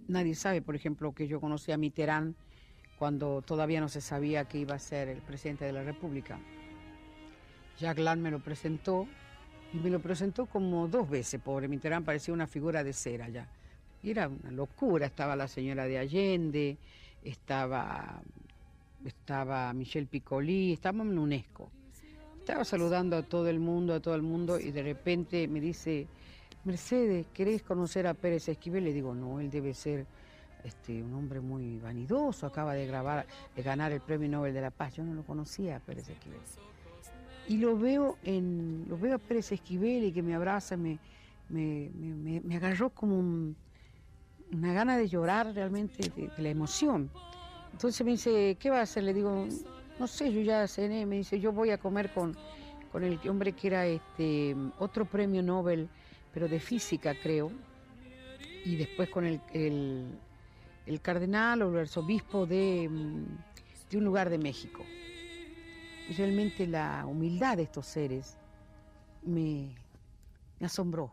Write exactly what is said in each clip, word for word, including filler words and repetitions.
nadie sabe, por ejemplo, que yo conocí a Mitterrand cuando todavía no se sabía que iba a ser el presidente de la República. Jacques Lange me lo presentó, y me lo presentó como dos veces, pobre Mitterrand, parecía una figura de cera ya. Y era una locura, estaba la señora de Allende, estaba, estaba Michel Piccoli, estábamos en UNESCO. Estaba saludando a todo el mundo, a todo el mundo, y de repente me dice, Mercedes, ¿querés conocer a Pérez Esquivel? Le digo, no, él debe ser este, un hombre muy vanidoso, acaba de, grabar, de ganar el Premio Nobel de la Paz. Yo no lo conocía a Pérez Esquivel. Y lo veo, en, lo veo a Pérez Esquivel y que me abraza, me, me, me, me agarró como un, una gana de llorar realmente, de, de la emoción. Entonces me dice, ¿qué va a hacer? Le digo, no sé, yo ya cené. Me dice, yo voy a comer con, con el hombre que era este otro premio Nobel, pero de física, creo, y después con el, el, el cardenal o el arzobispo de, de un lugar de México. Y realmente la humildad de estos seres me, me asombró.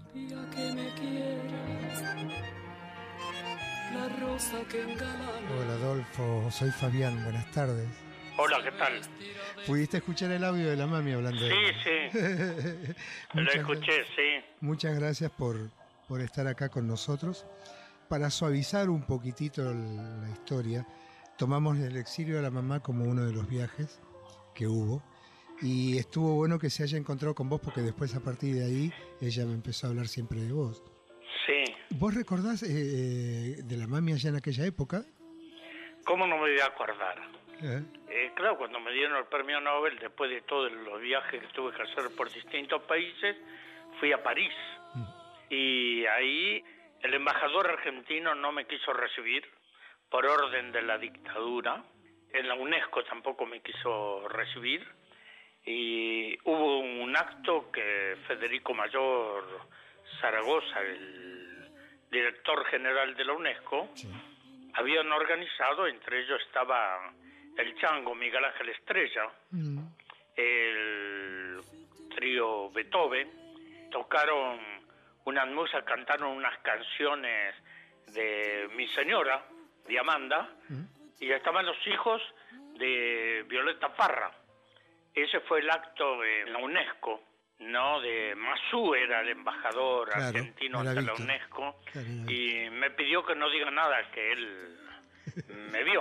Hola Adolfo, soy Fabián, buenas tardes. Hola, ¿qué tal? ¿Pudiste escuchar el audio de la mami hablando de Sí, sí, lo escuché, sí. Muchas gracias por, por estar acá con nosotros. Para suavizar un poquitito la historia, tomamos el exilio de la mamá como uno de los viajes que hubo, y estuvo bueno que se haya encontrado con vos, porque después a partir de ahí ella me empezó a hablar siempre de vos. Sí. ¿Vos recordás eh, de la mami allá en aquella época? ¿Cómo no me voy a acordar? ¿Eh? Eh, claro, cuando me dieron el premio Nobel, después de todos los viajes que tuve que hacer por distintos países, fui a París. Mm. Y ahí el embajador argentino no me quiso recibir por orden de la dictadura. En la UNESCO tampoco me quiso recibir. Y hubo un acto que Federico Mayor Zaragoza, el director general de la UNESCO, sí, habían organizado. Entre ellos estaba el Chango, Miguel Ángel Estrella, mm. el trío Beethoven. Tocaron unas musas, cantaron unas canciones de Mi Señora, de Amanda, mm. y estaban los hijos de Violeta Parra. Ese fue el acto en la UNESCO, ¿no? De Masú era el embajador, claro, argentino ante la UNESCO, claro, y me pidió que no diga nada, que él me vio,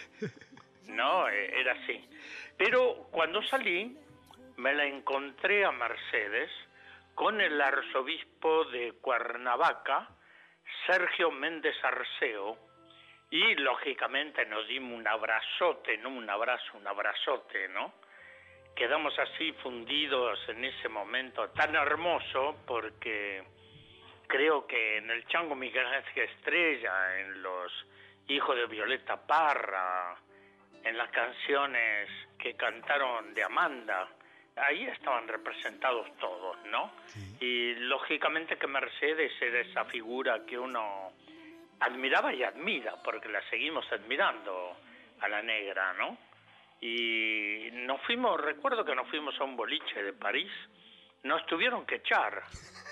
¿no? Era así. Pero cuando salí, me la encontré a Mercedes con el arzobispo de Cuernavaca, Sergio Méndez Arceo, y lógicamente nos dimos un abrazote, no un abrazo, un abrazote, ¿no? Quedamos así fundidos en ese momento tan hermoso, porque creo que en el Chango Miguel Ángel Estrella, en los hijos de Violeta Parra, en las canciones que cantaron de Amanda, ahí estaban representados todos, ¿no? Sí. Y lógicamente que Mercedes era esa figura que uno admiraba y admira, porque la seguimos admirando a la negra, ¿no? Y nos fuimos, recuerdo que nos fuimos a un boliche de París, nos tuvieron que echar,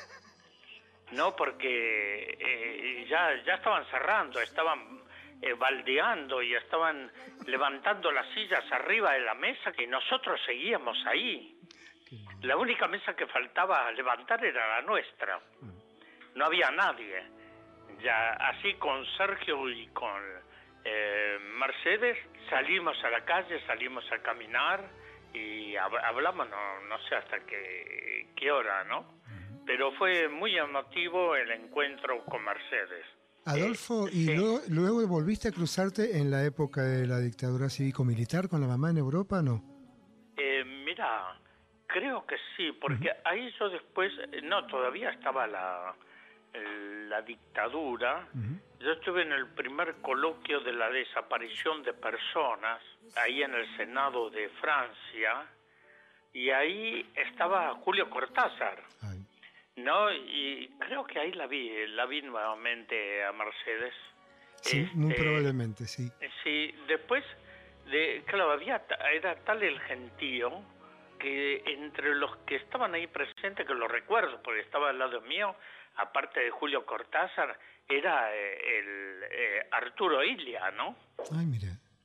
¿no? Porque eh, ya, ya estaban cerrando, estaban eh, baldeando y estaban levantando las sillas arriba de la mesa, que nosotros seguíamos ahí. La única mesa que faltaba levantar era la nuestra, no había nadie. Ya así con Sergio y con Eh, Mercedes salimos a la calle, salimos a caminar y hab- hablamos, no, no sé hasta qué, qué hora, ¿no? Uh-huh. Pero fue muy emotivo el encuentro con Mercedes. Adolfo, eh, ¿y sí. luego, luego volviste a cruzarte en la época de la dictadura cívico-militar con la mamá en Europa, no? Eh, mira, creo que sí, porque uh-huh. ahí yo después, no, todavía estaba la, la dictadura. Uh-huh. Yo estuve en el primer coloquio de la desaparición de personas, ahí en el Senado de Francia, y ahí estaba Julio Cortázar, Ay. ¿no? Y creo que ahí la vi, la vi nuevamente a Mercedes. Sí, este, muy probablemente, sí. Sí, después, de, claro, había, era tal el gentío que entre los que estaban ahí presentes, que lo recuerdo, porque estaba al lado mío, aparte de Julio Cortázar, era eh, el eh, Arturo Illia, ¿no? Ay, mira.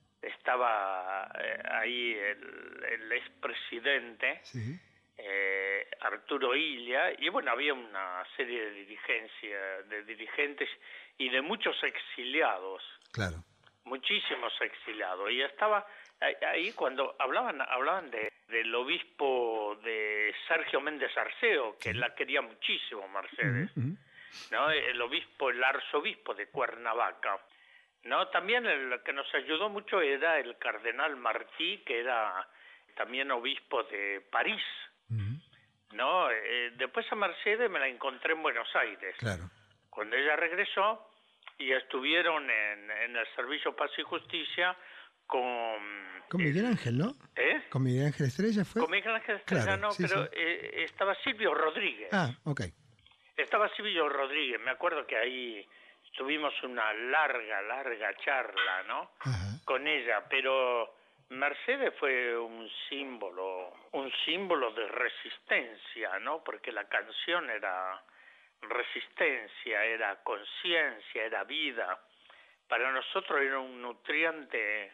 Estaba eh, ahí el, el expresidente, Sí. eh, Arturo Illia, y bueno, había una serie de dirigencia, de dirigentes y de muchos exiliados. Claro. Muchísimos exiliados. Y estaba ahí cuando hablaban hablaban de, del obispo de Sergio Méndez Arceo, que sí. La quería muchísimo, Mercedes. Uh-huh. ¿No? El obispo, el arzobispo de Cuernavaca. ¿No? También el que nos ayudó mucho era el cardenal Martí, que era también obispo de París. Uh-huh. ¿No? Eh, después a Mercedes me la encontré en Buenos Aires. Claro. Cuando ella regresó, y estuvieron en, en el Servicio Paz y Justicia con... Con Miguel Ángel, ¿no? ¿Eh? Con Miguel Ángel Estrella fue. Con Miguel Ángel Estrella, claro, no, sí, pero sí. Eh, estaba Silvio Rodríguez. Ah, ok. Estaba Silvio Rodríguez, me acuerdo que ahí tuvimos una larga, larga charla, ¿no? Ajá. Con ella, pero Mercedes fue un símbolo, un símbolo de resistencia, ¿no? Porque la canción era... resistencia, era conciencia, era vida. Para nosotros era un nutriente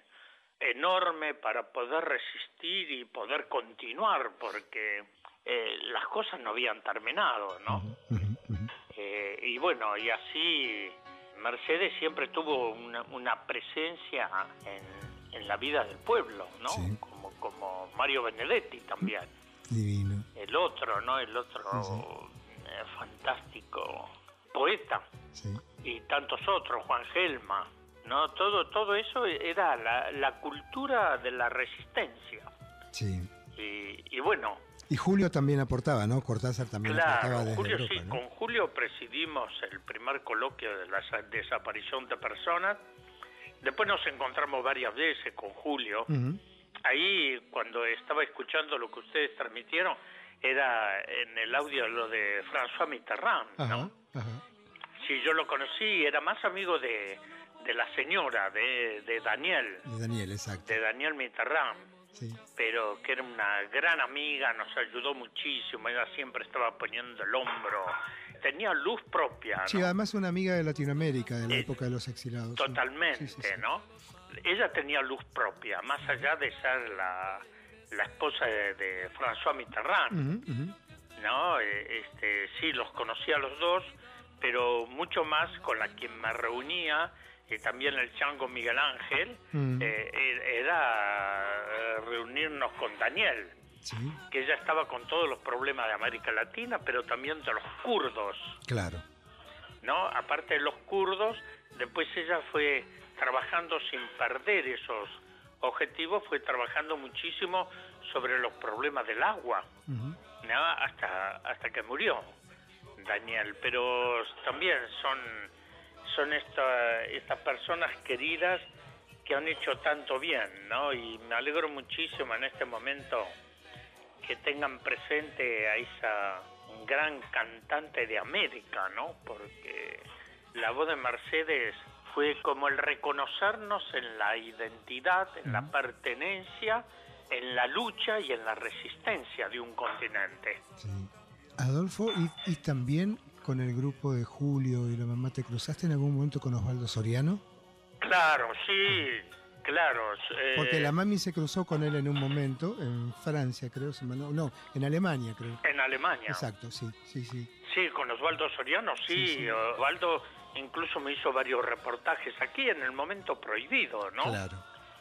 enorme para poder resistir y poder continuar, porque eh, las cosas no habían terminado, ¿no? Uh-huh, uh-huh. Eh, y bueno, y así Mercedes siempre tuvo una, una presencia en, en la vida del pueblo, ¿no? Sí. Como, como Mario Benedetti también. Divino. El otro, ¿no? El otro... Sí, sí. fantástico poeta, sí. Y tantos otros, Juan Gelma, ¿no? Todo todo eso era la, la cultura de la resistencia. Sí. Y, y bueno. Y Julio también aportaba, ¿no? Cortázar también claro, aportaba desde Julio, Europa, sí, ¿no? Con Julio presidimos el primer coloquio de la desaparición de personas. Después nos encontramos varias veces con Julio. Uh-huh. Ahí, cuando estaba escuchando lo que ustedes transmitieron, era en el audio lo de François Mitterrand, ¿no? Ajá, ajá. Sí, yo lo conocí, era más amigo de, de la señora, de, de Daniel. De Daniel, exacto. De Daniel Mitterrand. Sí. Pero que era una gran amiga, nos ayudó muchísimo, ella siempre estaba poniendo el hombro. Tenía luz propia, ¿no? Sí, además una amiga de Latinoamérica, de la eh, época de los exilados. Totalmente, sí, sí, sí. ¿no? Ella tenía luz propia, más allá de ser la... la esposa de, de François Mitterrand, uh-huh, uh-huh. ¿No? Este, sí, los conocía a los dos, pero mucho más con la quien me reunía, y también el chango Miguel Ángel, uh-huh. eh, era reunirnos con Daniel, sí. Que ella estaba con todos los problemas de América Latina, pero también de los kurdos. Claro. ¿No? Aparte de los kurdos, después ella fue trabajando sin perder esos objetivos, fue trabajando muchísimo sobre los problemas del agua, uh-huh. ¿no? hasta hasta que murió Daniel. Pero también son son esta, estas personas queridas que han hecho tanto bien, ¿no? Y me alegro muchísimo en este momento que tengan presente a esa gran cantante de América, ¿no? Porque la voz de Mercedes fue como el reconocernos en la identidad, en la pertenencia, en la lucha y en la resistencia de un continente. Sí. Adolfo, y, y también con el grupo de Julio y la mamá, ¿te cruzaste en algún momento con Osvaldo Soriano? Claro, sí, claro. Eh... Porque la mami se cruzó con él en un momento, en Francia, creo, se mandó, no, en Alemania, creo. En Alemania. Exacto, sí, sí, sí. Sí, con Osvaldo Soriano, sí, sí, sí. Osvaldo incluso me hizo varios reportajes aquí en el momento prohibido, ¿no? Claro.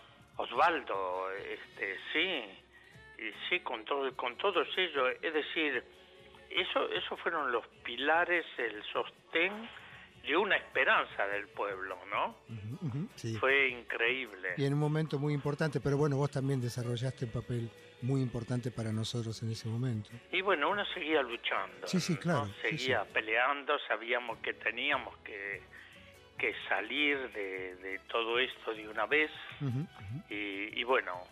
Osvaldo, este, sí, y sí, con todo, con todos ellos, es decir, eso, esos fueron los pilares, el sostén de una esperanza del pueblo, ¿no? Uh-huh, uh-huh, sí. Fue increíble. Y en un momento muy importante, pero bueno, vos también desarrollaste un papel muy importante para nosotros en ese momento. Y bueno, uno seguía luchando. Sí, sí, claro. ¿no? Seguía sí, sí. peleando, sabíamos que teníamos que, que salir de, de todo esto de una vez. Uh-huh, uh-huh. Y, y bueno,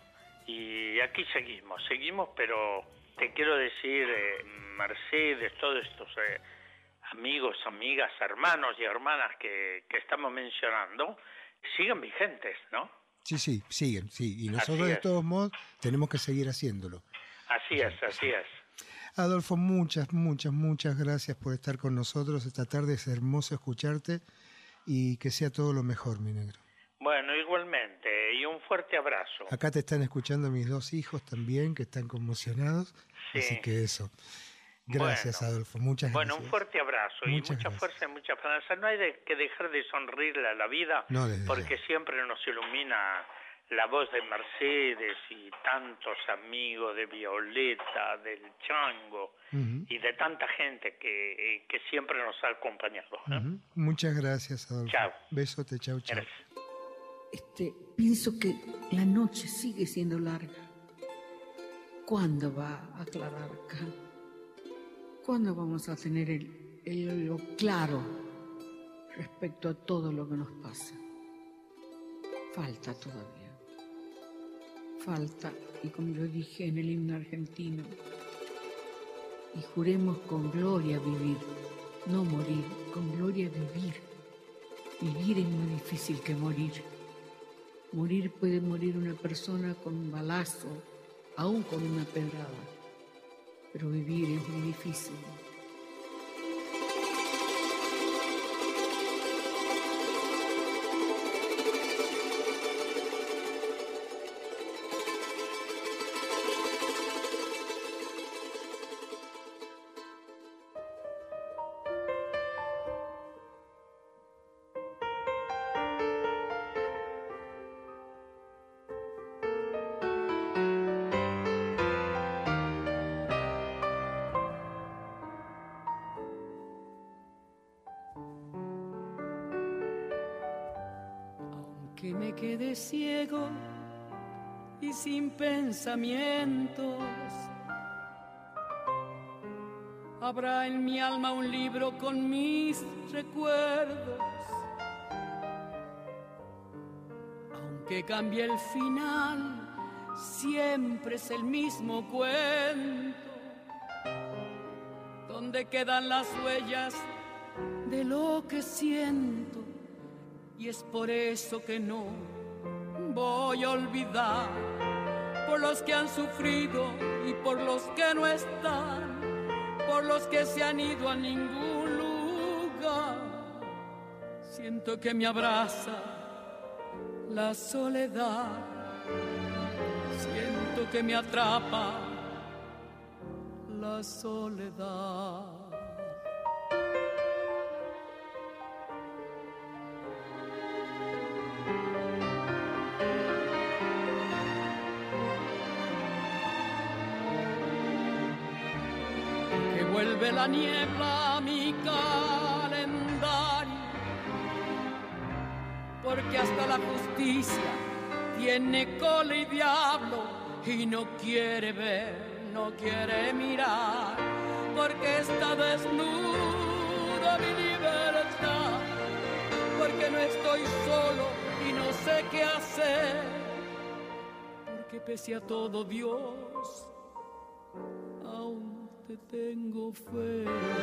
y aquí seguimos, seguimos, pero te quiero decir, eh, Mercedes, todos estos eh, amigos, amigas, hermanos y hermanas que, que estamos mencionando, siguen vigentes, ¿no? Sí, sí, siguen, sí. Y nosotros de todos modos tenemos que seguir haciéndolo. Así es, así es. Adolfo, muchas, muchas, muchas gracias por estar con nosotros esta tarde. Es hermoso escucharte y que sea todo lo mejor, mi negro. Bueno, igualmente, y un fuerte abrazo. Acá te están escuchando mis dos hijos también, que están conmocionados, sí. Así que eso. Gracias, bueno, Adolfo, muchas bueno, gracias. Bueno, un fuerte abrazo muchas y mucha gracias. fuerza y mucha esperanza. No hay de, que dejar de sonreírle a la vida, no, porque ya. siempre nos ilumina la voz de Mercedes y tantos amigos de Violeta, del Chango, uh-huh. y de tanta gente que, que siempre nos ha acompañado. ¿eh? Uh-huh. Muchas gracias, Adolfo. Chao. Besote, chao, chao. Gracias. Este, pienso que la noche sigue siendo larga. ¿Cuándo va a aclarar acá? ¿Cuándo vamos a tener el, el, lo claro respecto a todo lo que nos pasa? Falta todavía. Falta, y como yo dije en el himno argentino, y juremos con gloria vivir, no morir, con gloria vivir. Vivir es muy difícil que morir. Morir puede morir una persona con un balazo, aún con una pedrada, pero vivir es muy difícil. Que me quede ciego y sin pensamientos, habrá en mi alma un libro con mis recuerdos. Aunque cambie el final, siempre es el mismo cuento, donde quedan las huellas de lo que siento. Y es por eso que no voy a olvidar, por los que han sufrido y por los que no están, por los que se han ido a ningún lugar. Siento que me abraza la soledad, siento que me atrapa la soledad. Vuelve la niebla a mi calendario, porque hasta la justicia tiene cola y diablo, y no quiere ver, no quiere mirar, porque está desnuda mi libertad, porque no estoy solo y no sé qué hacer, porque pese a todo Dios te tengo fe.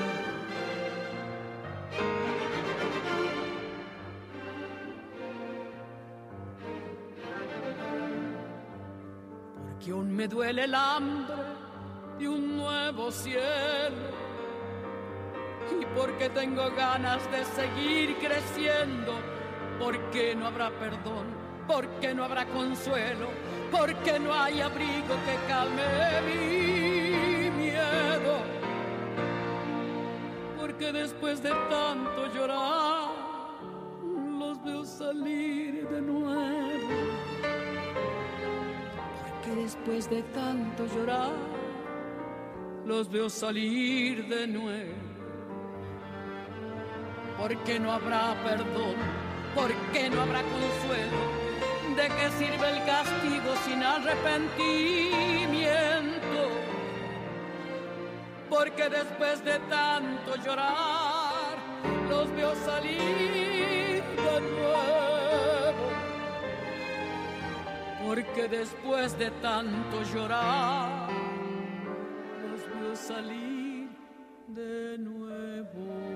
Porque aún me duele el hambre de un nuevo cielo, y porque tengo ganas de seguir creciendo, porque no habrá perdón, porque no habrá consuelo, porque no hay abrigo que calme mi miedo, porque después de tanto llorar los veo salir de nuevo, porque después de tanto llorar los veo salir de nuevo, porque no habrá perdón, porque no habrá consuelo. ¿De qué sirve el castigo sin arrepentimiento? Porque después de tanto llorar los veo salir de nuevo, porque después de tanto llorar los veo salir de nuevo.